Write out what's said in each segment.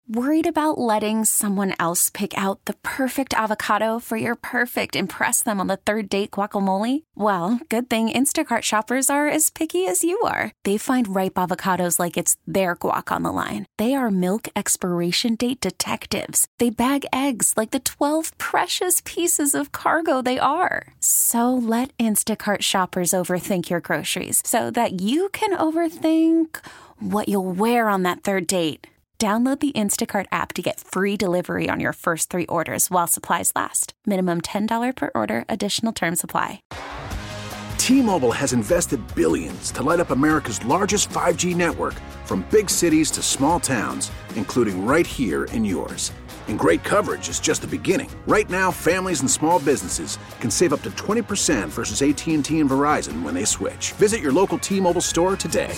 Worried about letting someone else pick out the perfect avocado for your perfect impress them on the third date guacamole? Well, good thing Instacart shoppers are as picky as you are. They find ripe avocados like it's their guac on the line. They are milk expiration date detectives. They bag eggs like the 12 precious pieces of cargo they are. So let Instacart shoppers overthink your groceries so that you can overthink what you'll wear on that third date. Download the Instacart app to get free delivery on your first 3 orders while supplies last. Minimum $10 per order. Additional terms apply. T-Mobile has invested billions to light up America's largest 5G network, from big cities to small towns, including right here in yours. And great coverage is just the beginning. Right now, families and small businesses can save up to 20% versus AT&T and Verizon when they switch. Visit your local T-Mobile store today.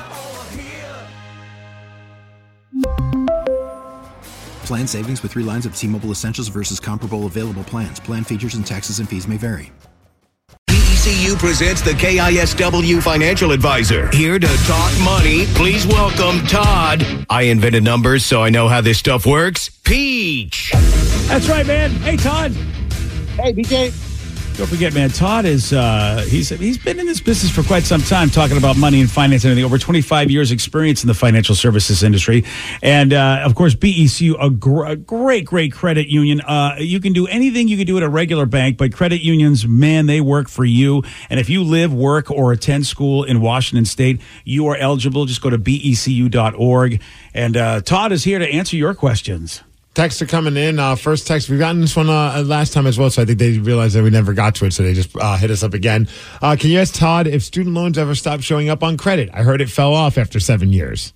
Plan savings with 3 lines of T-Mobile Essentials versus comparable available plans. Plan features and taxes and fees may vary. ECU presents the KISW Financial Advisor. Here to talk money, please welcome Todd. I invented numbers, so I know how this stuff works. Peach. That's right, man. Hey, Todd. Hey, BJ. Don't forget, man, Todd is, he's been in this business for quite some time, talking about money and finance and everything. Over 25 years experience in the financial services industry. And, of course, BECU, a great credit union. You can do anything you can do at a regular bank, but credit unions, man, they work for you. And if you live, work, or attend school in Washington State, you are eligible. Just go to becu.org. And Todd is here to answer your questions. Texts are coming in. First text, we've gotten this one last time as well, so I think they realized that we never got to it, so they just hit us up again. Can you ask Todd if student loans ever stopped showing up on credit? I heard it fell off after 7 years.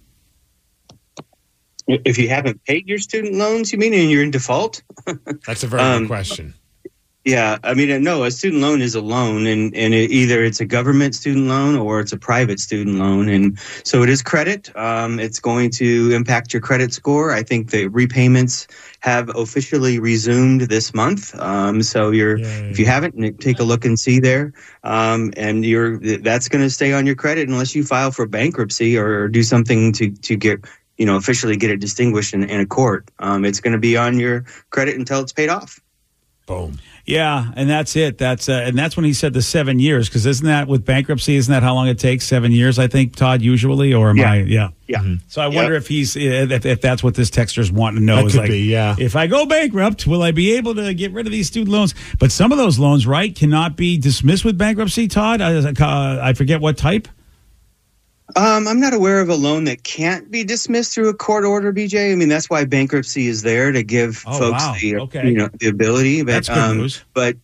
If you haven't paid your student loans, you mean, and you're in default? That's a very good question. Yeah, I mean, no, a student loan is a loan, and either it's a government student loan or it's a private student loan. And so it is credit. It's going to impact your credit score. I think the repayments have officially resumed this month. So if you haven't, take a look and see there. And that's going to stay on your credit unless you file for bankruptcy or do something to get, officially get it distinguished in a court. It's going to be on your credit until it's paid off. Boom. Yeah, and that's it. That's when he said the 7 years, because isn't that with bankruptcy? Isn't that how long it takes? 7 years, I think, Todd, usually, or am I? Yeah. Yeah. Mm-hmm. So I wonder if he's if that's what this texter's wanting to know. That is could like, be, yeah. If I go bankrupt, will I be able to get rid of these student loans? But some of those loans, right, cannot be dismissed with bankruptcy. Todd, I forget what type. I'm not aware of a loan that can't be dismissed through a court order, BJ. I mean, that's why bankruptcy is there, to give folks the ability. But, that's good news. But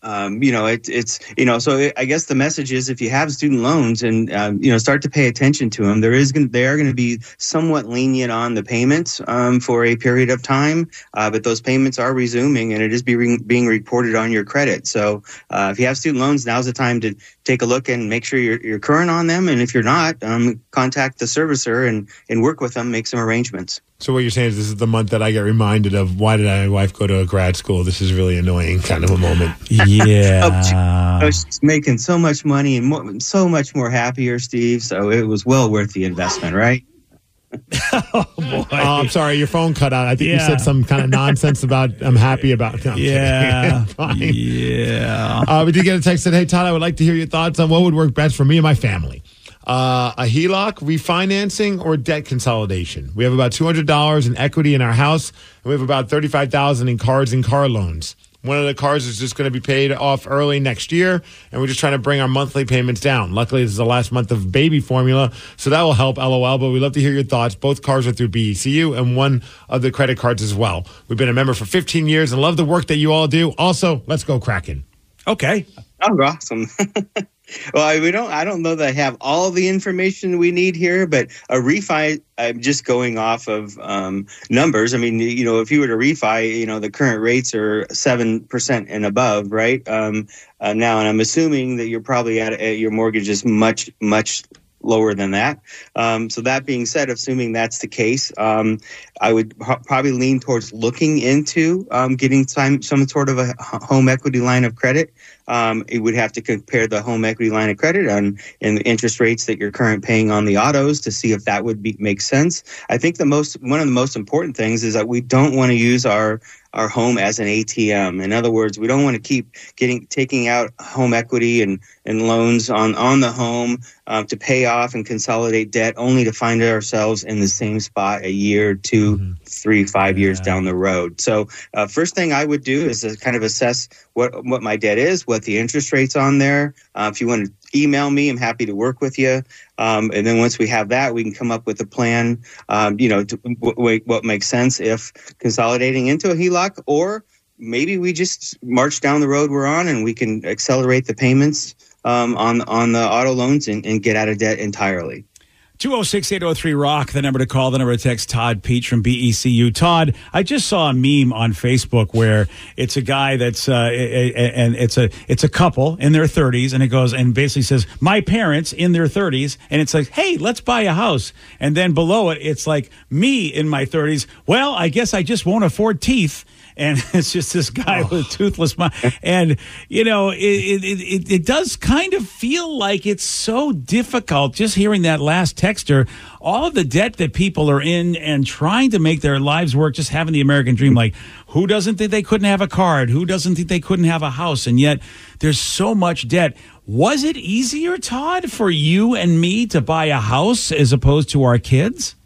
so I guess the message is, if you have student loans and, start to pay attention to them, they are going to be somewhat lenient on the payments for a period of time. But those payments are resuming, and it is being reported on your credit. So if you have student loans, now's the time to take a look and make sure you're current on them. And if you're not, contact the servicer and work with them, make some arrangements. So what you're saying is this is the month that I get reminded of, why did my wife go to a grad school? This is really annoying kind of a moment. Yeah. She's making so much money and so much more happier, Steve. So it was well worth the investment, right? Oh, boy. I'm sorry, your phone cut out. I think you said some kind of nonsense about I'm happy about. No, yeah. Yeah. We did get a text that, hey, Todd, I would like to hear your thoughts on what would work best for me and my family. A HELOC, refinancing, or debt consolidation. We have about $200 in equity in our house, and we have about $35,000 in cards and car loans. One of the cars is just going to be paid off early next year, and we're just trying to bring our monthly payments down. Luckily, this is the last month of baby formula, so that will help, LOL, but we'd love to hear your thoughts. Both cars are through BECU, and one of the credit cards as well. We've been a member for 15 years and love the work that you all do. Also, let's go Kraken. Okay. Oh, awesome. Well, I don't know that I have all the information we need here, but a refi, I'm just going off of numbers. I mean, if you were to refi, the current rates are 7% and above, right? Now, and I'm assuming that you're probably at your mortgage is much, much lower than that. So that being said, assuming that's the case, I would probably lean towards looking into getting some sort of a home equity line of credit. It would have to compare the home equity line of credit and the interest rates that you're currently paying on the autos to see if that would make sense. I think one of the most important things is that we don't want to use our home as an ATM. In other words, we don't want to keep taking out home equity and loans on the home to pay off and consolidate debt, only to find ourselves in the same spot a year, 2, 3, 5 years down the road. So first thing I would do is to kind of assess what my debt is, what the interest rate's on there. If you want to email me, I'm happy to work with you. And then once we have that, we can come up with a plan, what makes sense if consolidating into a HELOC, or maybe we just march down the road we're on and we can accelerate the payments on the auto loans and get out of debt entirely. 206-803-ROCK, the number to call, the number to text. Todd Peach from BECU. Todd, I just saw a meme on Facebook where it's a guy that's and it's a couple in their 30s, and it goes and basically says, my parents in their 30s, and it's like, hey, let's buy a house. And then below it, it's like, me in my 30s, well, I guess I just won't afford teeth. And it's just this guy with a toothless mouth. And, it does kind of feel like it's so difficult just hearing that last texter, all of the debt that people are in and trying to make their lives work, just having the American dream. Like, who doesn't think they couldn't have a card? Who doesn't think they couldn't have a house? And yet there's so much debt. Was it easier, Todd, for you and me to buy a house as opposed to our kids?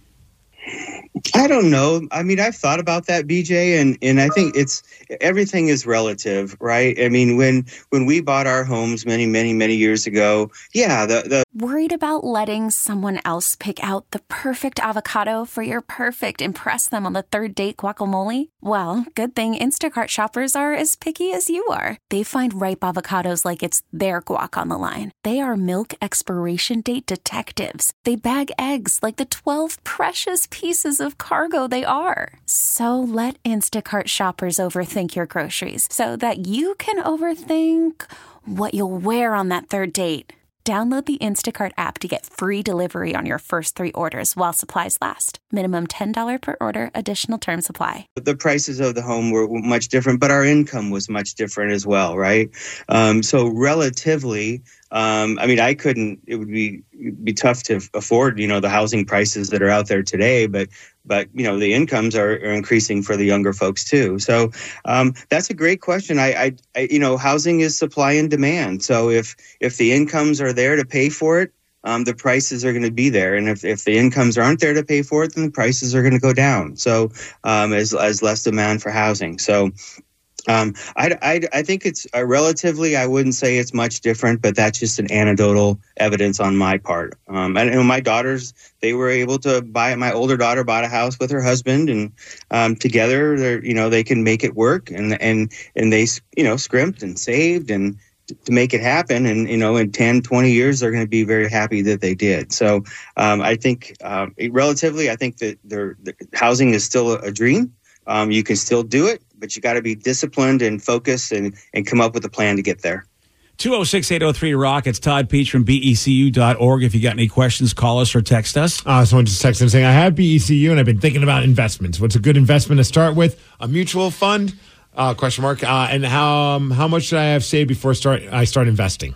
I don't know. I mean, I've thought about that, BJ, and I think everything is relative, right? I mean, when we bought our homes many, many, many years ago, Worried about letting someone else pick out the perfect avocado for your perfect impress them on the third date guacamole? Well, good thing Instacart shoppers are as picky as you are. They find ripe avocados like it's their guac on the line. They are milk expiration date detectives. They bag eggs like the 12 precious pieces of cargo they are. So let Instacart shoppers overthink your groceries so that you can overthink what you'll wear on that third date. Download the Instacart app to get free delivery on your first 3 orders while supplies last. Minimum $10 per order. Additional terms apply. The prices of the home were much different, but our income was much different as well, right? So relatively, it would be tough to afford, the housing prices that are out there today, but the incomes are increasing for the younger folks too. So that's a great question. Housing is supply and demand. So if the incomes are there to pay for it, the prices are going to be there. And if the incomes aren't there to pay for it, then the prices are going to go down. So as less demand for housing. So I think it's relatively, I wouldn't say it's much different, but that's just an anecdotal evidence on my part. And my daughters, they were able to my older daughter bought a house with her husband, and together they can make it work, and they scrimped and saved and to make it happen. And, in 10, 20 years, they're going to be very happy that they did. So I think relatively, I think that the housing is still a dream. You can still do it, but you got to be disciplined and focused and come up with a plan to get there. 206-803-ROCK. It's Todd Peach from BECU.org. If you got any questions, call us or text us. Someone just texted in saying, I have BECU and I've been thinking about investments. What's a good investment to start with? A mutual fund? Question mark. And how much should I have saved before I start investing?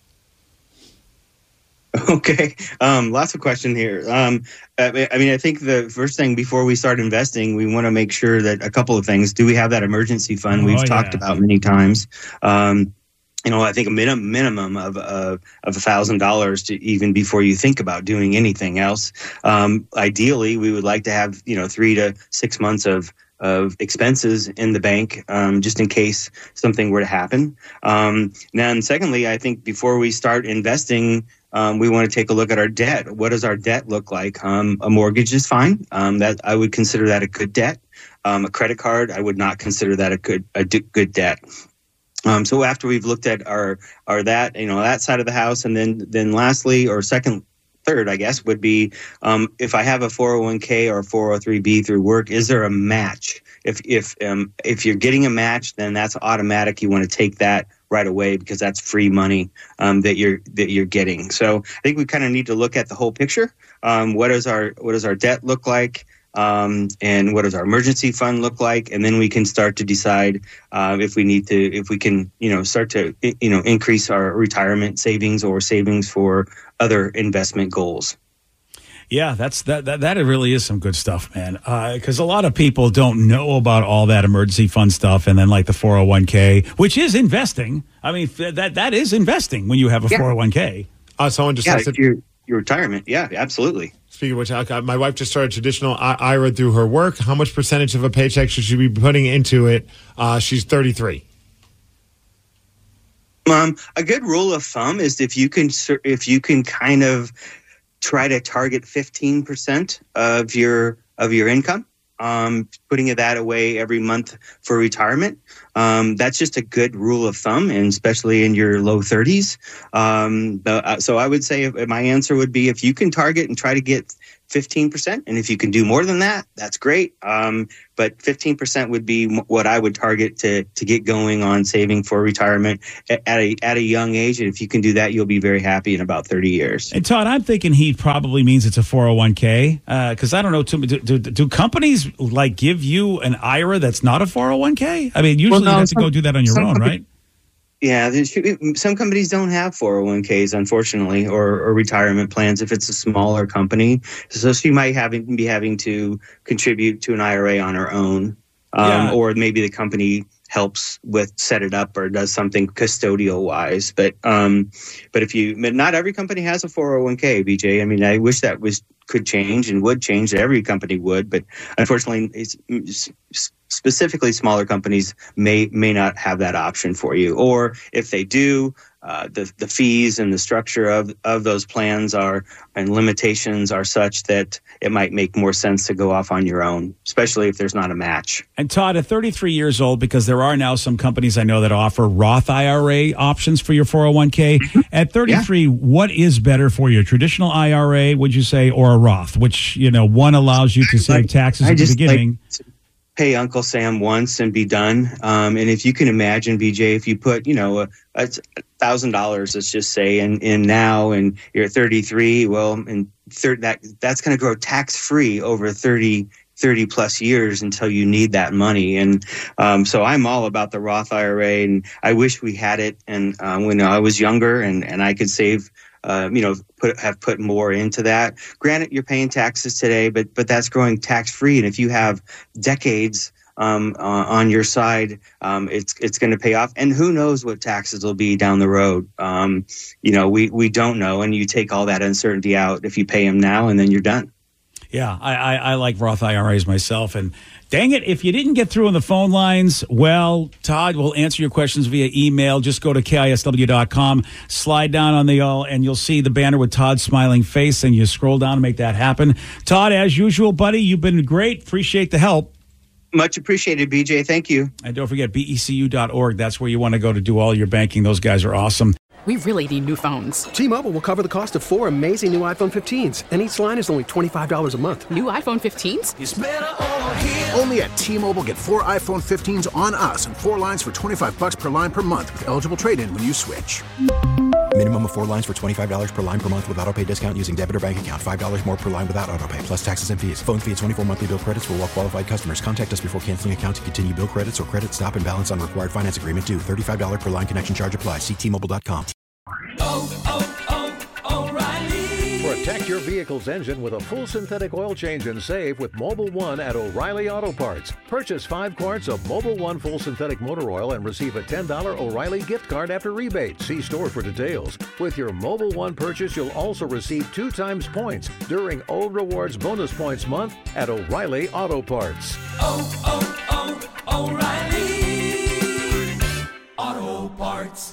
Okay. Lots of questions here. I think the first thing before we start investing, we want to make sure that a couple of things. Do we have that emergency fund we've talked about many times? I think a minimum of $1,000 to even before you think about doing anything else. Ideally, we would like to have 3 to 6 months of expenses in the bank, just in case something were to happen. Now, and secondly, I think before we start investing, we want to take a look at our debt. What does our debt look like? A mortgage is fine. That I would consider that a good debt. A credit card, I would not consider that a good debt. So after we've looked at our that side of the house, and then lastly or third, I guess, would be if I have a 401k or 403b through work, is there a match? If you're getting a match, then that's automatic. You want to take that right away because that's free money that you're getting. So I think we kind of need to look at the whole picture. What does our debt look like? And what does our emergency fund look like? And then we can start to decide if we can, start to, increase our retirement savings or savings for other investment goals. Yeah, that really is some good stuff, man. Because a lot of people don't know about all that emergency fund stuff, and then like the 401k, which is investing. I mean, that is investing when you have a 401k. Someone just asked your retirement. Yeah, absolutely. Speaking of which, my wife just started traditional IRA through her work. How much percentage of a paycheck should she be putting into it? She's 33. A good rule of thumb is if you can kind of try to target 15% of your income, putting that away every month for retirement. That's just a good rule of thumb, and especially in your low 30s. So I would say my answer would be if you can target and try to get 15%, and if you can do more than that, that's great. But 15% would be what I would target to get going on saving for retirement at a young age. And if you can do that, you'll be very happy in about 30 years. And Todd, I'm thinking he probably means it's a 401k because I don't know. Do companies like give you an IRA that's not a 401k? I mean, usually you have to go do that on your own, right? Yeah, some companies don't have 401ks, unfortunately, or retirement plans if it's a smaller company. So she might be having to contribute to an IRA on her own, or maybe the company helps with set it up or does something custodial wise. But not every company has a 401k, BJ. I mean, I wish that could change and would change. Every company would, but unfortunately, specifically smaller companies may not have that option for you. Or if they do, the fees and the structure of those plans and limitations are such that it might make more sense to go off on your own, especially if there's not a match. And Todd, at 33 years old, because there are now some companies I know that offer Roth IRA options for your 401k. At 33, What is better for you? Traditional IRA, would you say, or a Roth, which, one allows you to save taxes at the beginning? Pay Uncle Sam once and be done. And if you can imagine, BJ, if you put, $1,000, let's just say, and now, and you're 33, well, that's going to grow tax free over 30 plus years until you need that money. And so I'm all about the Roth IRA, and I wish we had it. And when I was younger and I could save, have put more into that. Granted, you're paying taxes today, but that's growing tax free. And if you have decades on your side, it's going to pay off. And who knows what taxes will be down the road? We don't know. And you take all that uncertainty out if you pay them now, and then you're done. Yeah, I like Roth IRAs myself. And dang it, if you didn't get through on the phone lines, well, Todd will answer your questions via email. Just go to KISW.com, slide down on the all, and you'll see the banner with Todd's smiling face, and you scroll down to make that happen. Todd, as usual, buddy, you've been great. Appreciate the help. Much appreciated, BJ. Thank you. And don't forget, BECU.org. That's where you want to go to do all your banking. Those guys are awesome. We really need new phones. T-Mobile will cover the cost of 4 amazing new iPhone 15s, and each line is only $25 a month. New iPhone 15s? It's better over here. Only at T-Mobile, get 4 iPhone 15s on us and 4 lines for $25 per line per month with eligible trade-in when you switch. Minimum of 4 lines for $25 per line per month with autopay discount using debit or bank account. $5 more per line without autopay, plus taxes and fees. Phone fee at 24 monthly bill credits for well-qualified customers. Contact us before canceling account to continue bill credits or credit stop and balance on required finance agreement due. $35 per line connection charge applies. See T-Mobile.com. O'Reilly. Protect your vehicle's engine with a full synthetic oil change and save with Mobil 1 at O'Reilly Auto Parts. Purchase 5 quarts of Mobil 1 full synthetic motor oil and receive a $10 O'Reilly gift card after rebate. See store for details. With your Mobil 1 purchase, you'll also receive 2 times points during O Rewards Bonus Points Month at O'Reilly Auto Parts. O'Reilly Auto Parts.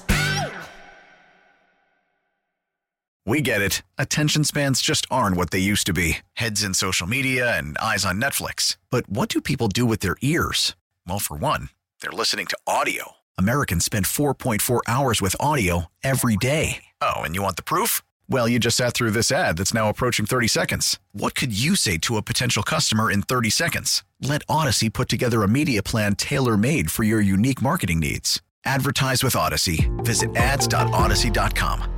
We get it. Attention spans just aren't what they used to be. Heads in social media and eyes on Netflix. But what do people do with their ears? Well, for one, they're listening to audio. Americans spend 4.4 hours with audio every day. Oh, and you want the proof? Well, you just sat through this ad that's now approaching 30 seconds. What could you say to a potential customer in 30 seconds? Let Odyssey put together a media plan tailor-made for your unique marketing needs. Advertise with Odyssey. Visit ads.odyssey.com.